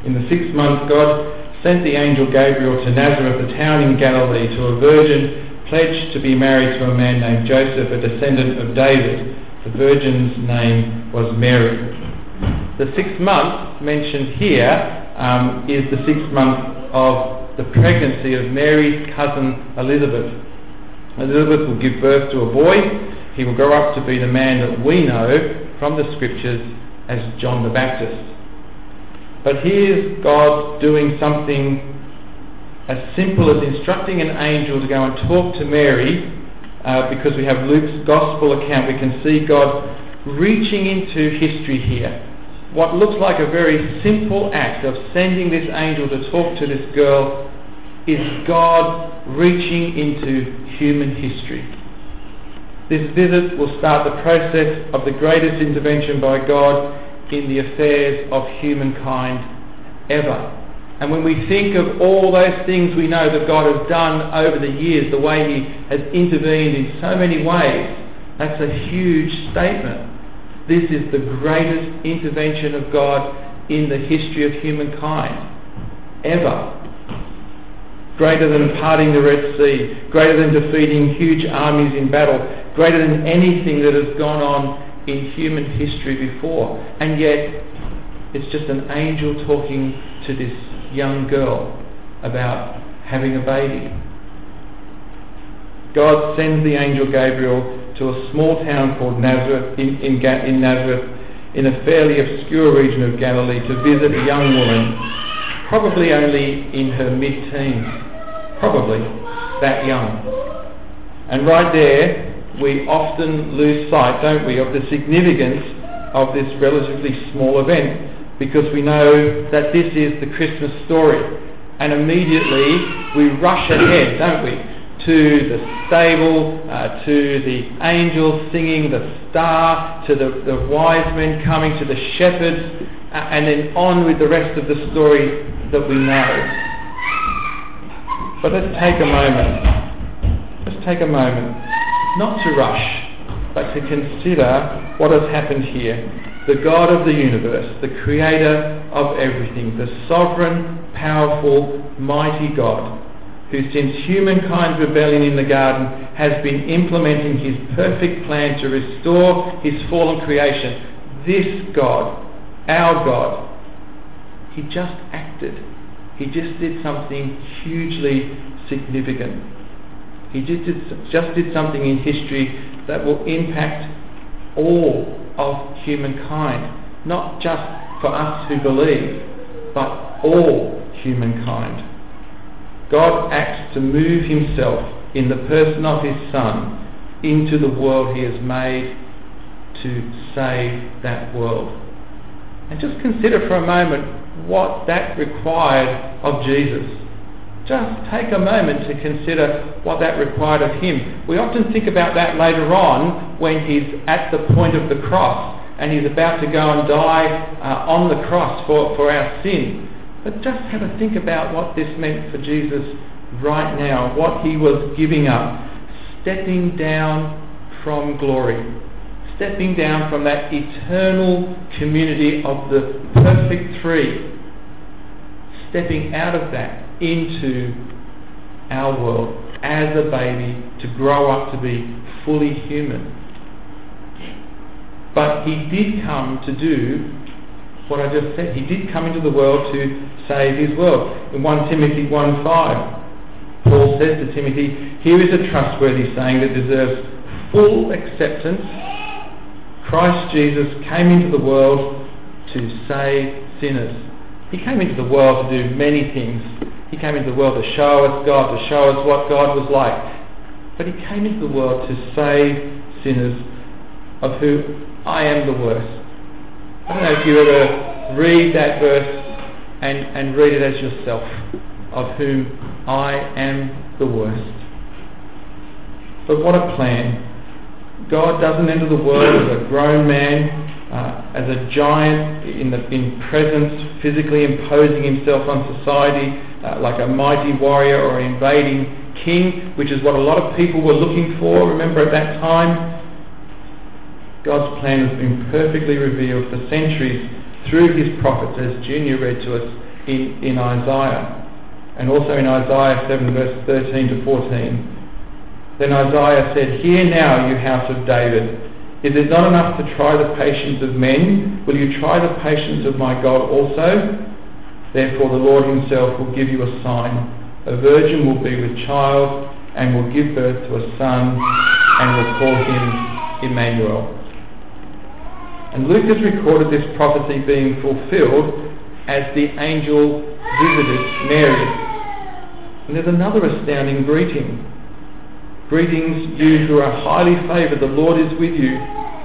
In the 6th month, God sent the angel Gabriel to Nazareth, a town in Galilee, to a virgin pledged to be married to a man named Joseph, a descendant of David. The virgin's name was Mary. The 6th month mentioned here is the 6th month of the pregnancy of Mary's cousin Elizabeth. Elizabeth will give birth to a boy. He will grow up to be the man that we know from the scriptures as John the Baptist. But here's God doing something as simple as instructing an angel to go and talk to Mary, because we have Luke's gospel account. We can see God reaching into history here. What looks like a very simple act of sending this angel to talk to this girl is God reaching into human history. This visit will start the process of the greatest intervention by God in the affairs of humankind ever. And when we think of all those things we know that God has done over the years, the way He has intervened in so many ways, that's a huge statement. This is the greatest intervention of God in the history of humankind ever. Greater than parting the Red Sea, greater than defeating huge armies in battle, greater than anything that has gone on in human history before. And yet, it's just an angel talking to this young girl about having a baby. God sends the angel Gabriel to a small town called Nazareth, in Nazareth, in a fairly obscure region of Galilee, to visit a young woman, probably only in her mid-teens, probably that young. And right there, we often lose sight, don't we, of the significance of this relatively small event, because we know that this is the Christmas story. And immediately we rush ahead, don't we, to the stable, to the angels singing, the star, to the wise men coming, to the shepherds, and then on with the rest of the story that we know. But let's take a moment, not to rush, but to consider what has happened here. The God of the universe, the creator of everything, the sovereign, powerful, mighty God, who since humankind's rebellion in the garden has been implementing His perfect plan to restore His fallen creation. This God, our God, He just acted. He just did something hugely significant. He just did something in history that will impact all of humankind, not just for us who believe, but all humankind. God acts to move Himself in the person of His Son into the world He has made to save that world. And just consider for a moment what that required of Jesus. Just take a moment to consider what that required of Him. We often think about that later on when He's at the point of the cross and He's about to go and die on the cross for our sin. But just have a think about what this meant for Jesus right now, what He was giving up, stepping down from glory, stepping down from that eternal community of the perfect three, stepping out of that into our world as a baby to grow up to be fully human. But He did come to do what I just said. He did come into the world to save His world. In 1 Timothy 1:5, Paul says to Timothy, "Here is a trustworthy saying that deserves full acceptance. Christ Jesus came into the world to save sinners." He came into the world to do many things. He came into the world to show us God, to show us what God was like. But He came into the world to save sinners, of who I am the worst. I don't know if you ever read that verse and read it as yourself, of whom I am the worst. But what a plan. God doesn't enter the world as a grown man, as a giant in presence, physically imposing Himself on society like a mighty warrior or an invading king, which is what a lot of people were looking for, remember, at that time. God's plan has been perfectly revealed for centuries through His prophets, as Junior read to us in Isaiah, and also in Isaiah 7 verse 13 to 14. Then Isaiah said, "Hear now, you house of David. Is it not enough to try the patience of men? Will you try the patience of my God also? Therefore the Lord himself will give you a sign. A virgin will be with child and will give birth to a son and will call him Emmanuel." And Luke has recorded this prophecy being fulfilled as the angel visited Mary. And there's another astounding greeting. "Greetings, you who are highly favoured, the Lord is with you."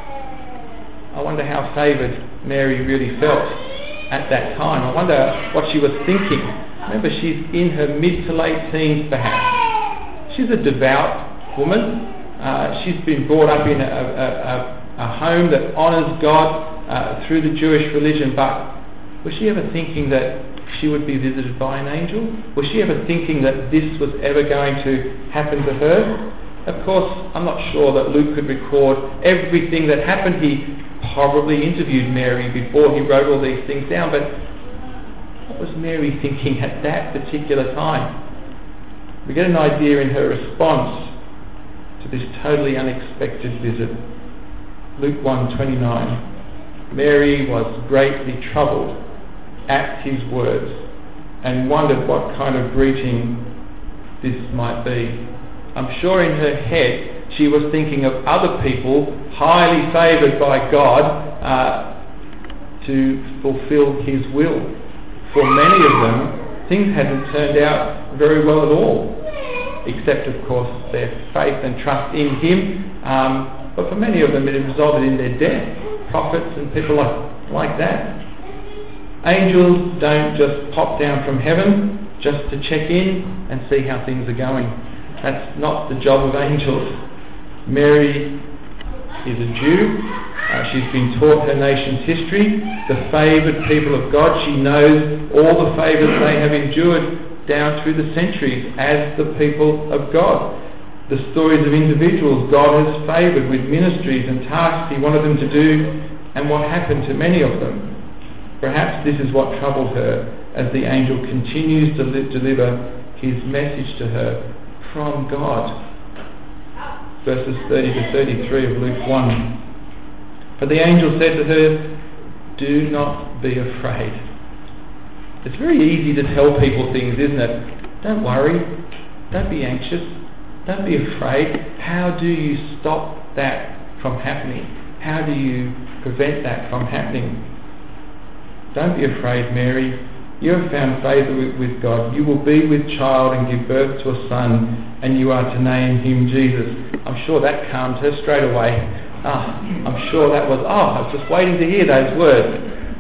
I wonder how favoured Mary really felt at that time. I wonder what she was thinking. Remember, she's in her mid to late teens perhaps. She's a devout woman. She's been brought up in a home that honours God through the Jewish religion, but was she ever thinking that she would be visited by an angel? Was she ever thinking that this was ever going to happen to her? Of course, I'm not sure that Luke could record everything that happened. He probably interviewed Mary before he wrote all these things down, but what was Mary thinking at that particular time? We get an idea in her response to this totally unexpected visit. Luke 1:29. Mary was greatly troubled at his words and wondered what kind of greeting this might be. I'm sure in her head she was thinking of other people highly favoured by God to fulfill his will. For many of them, things hadn't turned out very well at all, except of course their faith and trust in him. But for many of them it resulted in their death. Prophets and people like that. Angels don't just pop down from heaven just to check in and see how things are going. That's not the job of angels. Mary is a Jew. She's been taught her nation's history, the favoured people of God. She knows all the favours they have endured down through the centuries as the people of God. The stories of individuals God has favoured with ministries and tasks he wanted them to do, and what happened to many of them. Perhaps this is what troubled her as the angel continues to deliver his message to her from God. Verses 30 to 33 of Luke 1. But the angel said to her, "Do not be afraid." It's very easy to tell people things, isn't it? Don't worry. Don't be anxious. Don't be afraid. How do you stop that from happening? How do you prevent that from happening? Don't be afraid, Mary. You have found favour with God. You will be with child and give birth to a son, and you are to name him Jesus. I'm sure that calmed her straight away. I'm sure that was, I was just waiting to hear those words.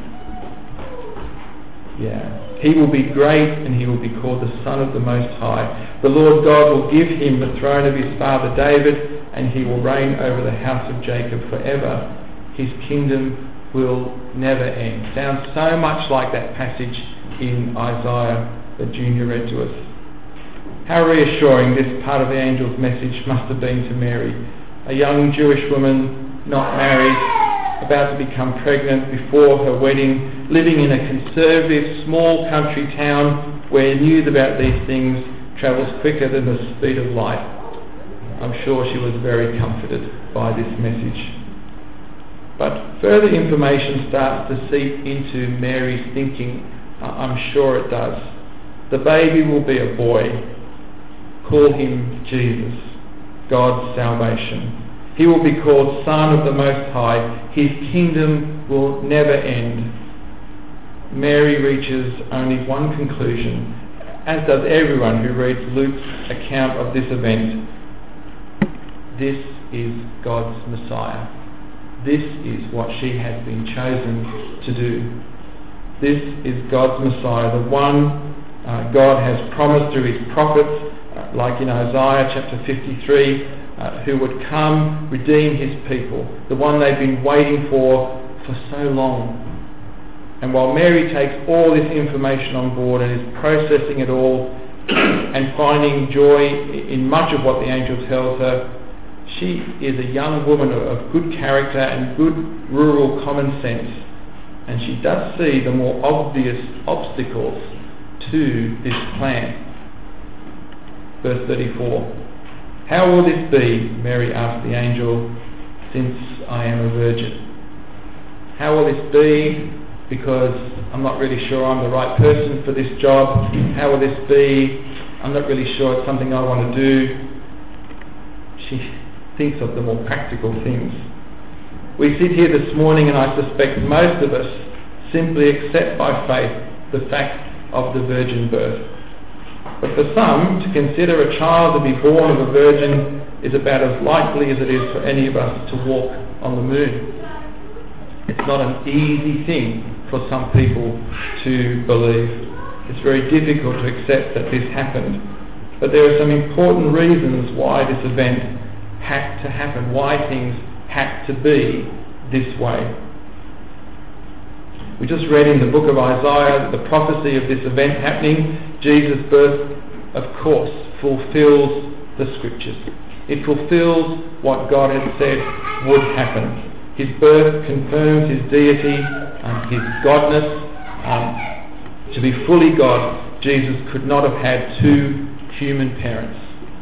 Yeah. He will be great and he will be called the Son of the Most High. The Lord God will give him the throne of his father David, and he will reign over the house of Jacob forever. His kingdom will never end. Sounds so much like that passage in Isaiah that Junior read to us. How reassuring this part of the angel's message must have been to Mary, a young Jewish woman, not married, about to become pregnant before her wedding, living in a conservative small country town where news about these things travels quicker than the speed of light. I'm sure she was very comforted by this message. But further information starts to seep into Mary's thinking. I'm sure it does. The baby will be a boy. Call him Jesus, God's salvation. He will be called Son of the Most High. His kingdom will never end. Mary reaches only one conclusion, as does everyone who reads Luke's account of this event. This is God's Messiah. This is what she has been chosen to do. This is God's Messiah, the one God has promised through his prophets, like in Isaiah chapter 53, who would come, redeem his people, the one they've been waiting for so long. And while Mary takes all this information on board and is processing it all and finding joy in much of what the angel tells her, she is a young woman of good character and good rural common sense. and she does see the more obvious obstacles to this plan. Verse 34. "How will this be?" Mary asked the angel, "since I am a virgin?" How will this be? Because I'm not really sure I'm the right person for this job. How will this be? I'm not really sure it's something I want to do. She thinks of the more practical things. We sit here this morning, and I suspect most of us simply accept by faith the fact of the virgin birth. But for some, to consider a child to be born of a virgin is about as likely as it is for any of us to walk on the moon. It's not an easy thing for some people to believe. It's very difficult to accept that this happened. But there are some important reasons why this event had to happen, why things had to be this way. We just read in the book of Isaiah that the prophecy of this event happening, Jesus' birth, of course, fulfills the scriptures. It fulfills what God had said would happen. His birth confirms his deity, his godness. To be fully God, Jesus could not have had two human parents.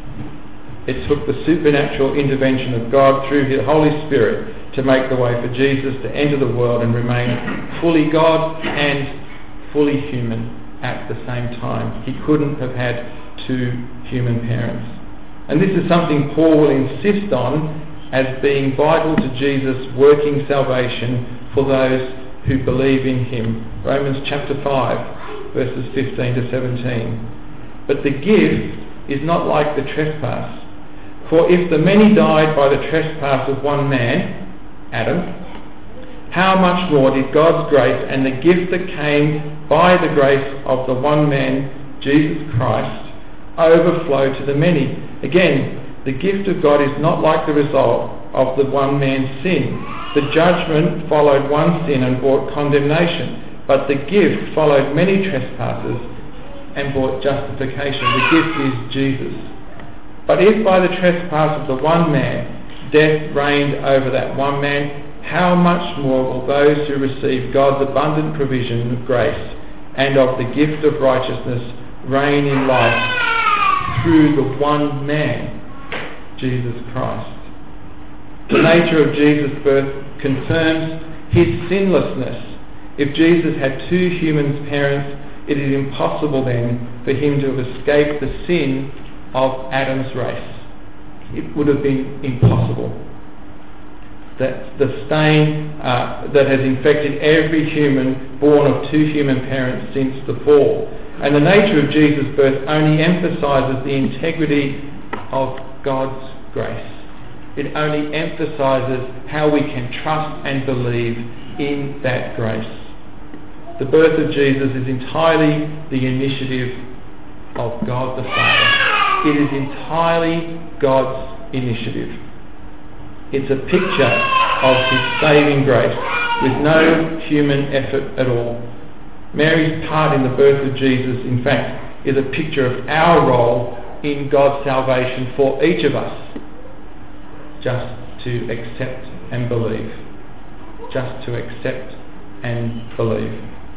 It took the supernatural intervention of God through his Holy Spirit to make the way for Jesus to enter the world and remain fully God and fully human at the same time. He couldn't have had two human parents. And this is something Paul will insist on as being vital to Jesus' working salvation for those who believe in him. Romans chapter 5, verses 15 to 17. But the gift is not like the trespass. For if the many died by the trespass of one man, Adam, how much more did God's grace and the gift that came by the grace of the one man, Jesus Christ, overflow to the many? Again, the gift of God is not like the result of the one man's sin. The judgment followed one sin and brought condemnation, but the gift followed many trespasses and brought justification. The gift is Jesus. But if by the trespass of the one man death reigned over that one man, how much more will those who receive God's abundant provision of grace and of the gift of righteousness reign in life through the one man, Jesus Christ? The nature of Jesus' birth confirms his sinlessness. If Jesus had two human parents, it is impossible then for him to have escaped the sin of Adam's race. It would have been impossible. That the stain that has infected every human born of two human parents since the fall. And the nature of Jesus' birth only emphasises the integrity of God's grace. It only emphasises how we can trust and believe in that grace. The birth of Jesus is entirely the initiative of God the Father. It is entirely God's initiative. It's a picture of his saving grace with no human effort at all. Mary's part in the birth of Jesus, in fact, is a picture of our role in God's salvation for each of us. Just to accept and believe. Just to accept and believe.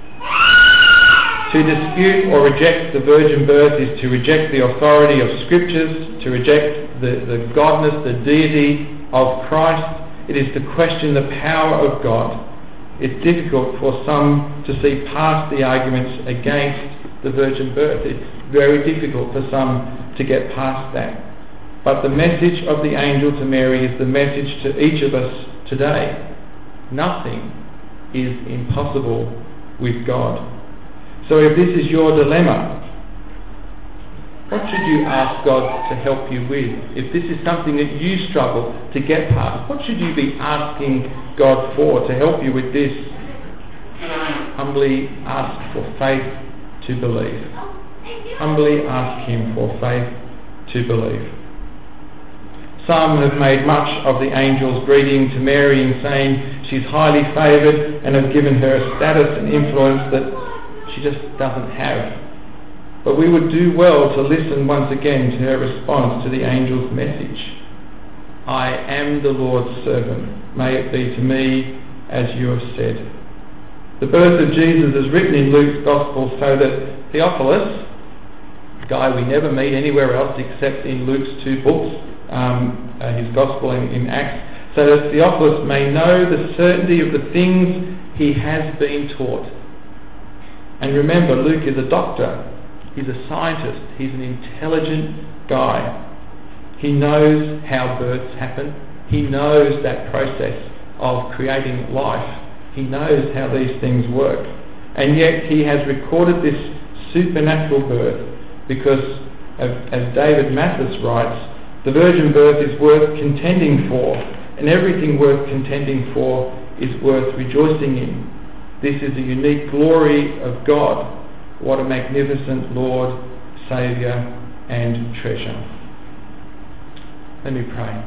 To dispute or reject the virgin birth is to reject the authority of scriptures, to reject the godness, the deity of Christ. It is to question the power of God. It's difficult for some to see past the arguments against the virgin birth. It's very difficult for some to get past that. But the message of the angel to Mary is the message to each of us today. Nothing is impossible with God. So if this is your dilemma, what should you ask God to help you with? If this is something that you struggle to get past, what should you be asking God for to help you with this? Humbly ask for faith to believe. Humbly ask him for faith to believe. Some have made much of the angel's greeting to Mary in saying she's highly favoured and have given her a status and influence that she just doesn't have. But we would do well to listen once again to her response to the angel's message. I am the Lord's servant. May it be to me as you have said. The birth of Jesus is written in Luke's Gospel so that Theophilus, a guy we never meet anywhere else except in Luke's 2 books, his Gospel in Acts, so that Theophilus may know the certainty of the things he has been taught. And remember, Luke is a doctor, he's a scientist, he's an intelligent guy. He knows how births happen, he knows that process of creating life, he knows how these things work. And yet he has recorded this supernatural birth because, as David Mathis writes, the virgin birth is worth contending for, and everything worth contending for is worth rejoicing in. This is a unique glory of God. What a magnificent Lord, Saviour and treasure. Let me pray.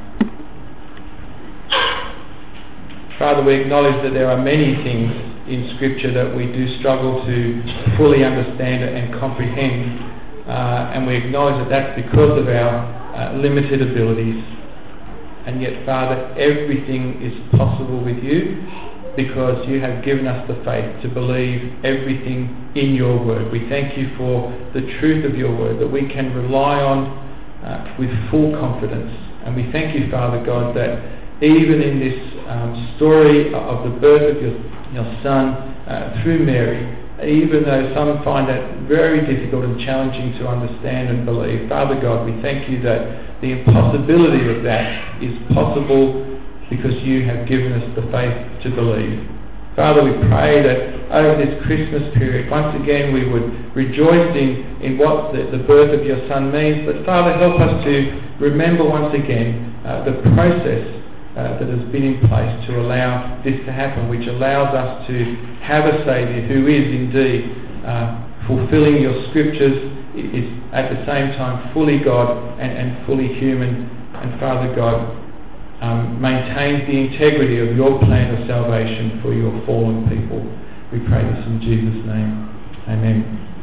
Father, we acknowledge that there are many things in Scripture that we do struggle to fully understand and comprehend, and we acknowledge that that's because of our limited abilities. And yet, Father, everything is possible with you because you have given us the faith to believe everything in your word. We thank you for the truth of your word that we can rely on with full confidence. And we thank you, Father God, that even in this story of the birth of your Son through Mary, even though some find that very difficult and challenging to understand and believe, Father God, we thank you that the impossibility of that is possible because you have given us the faith to believe. Father, we pray that over this Christmas period, once again we would rejoice in what the birth of your Son means, but Father, help us to remember once again the process that has been in place to allow this to happen, which allows us to have a Saviour who is indeed fulfilling your Scriptures, is at the same time fully God and fully human, and Father God, maintains the integrity of your plan of salvation for your fallen people. We pray this in Jesus' name. Amen.